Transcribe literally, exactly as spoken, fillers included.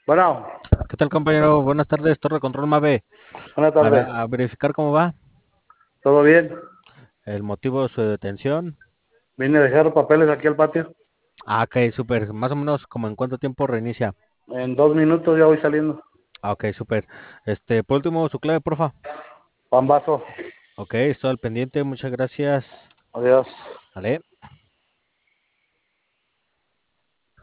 Bueno, ¿Qué tal, compañero? Buenas tardes, Torre Control Mave. buena A, ver, tarde. a verificar cómo va ¿Todo bien? el motivo de su detención. Vine a dejar papeles aquí al patio. Ah, ok, súper. Más o menos como en cuánto tiempo reinicia. En dos minutos ya voy saliendo. Ah, ok, súper. Este, por último, su clave, porfa. Pambazo. Ok, estoy al pendiente, muchas gracias. Adiós. Vale.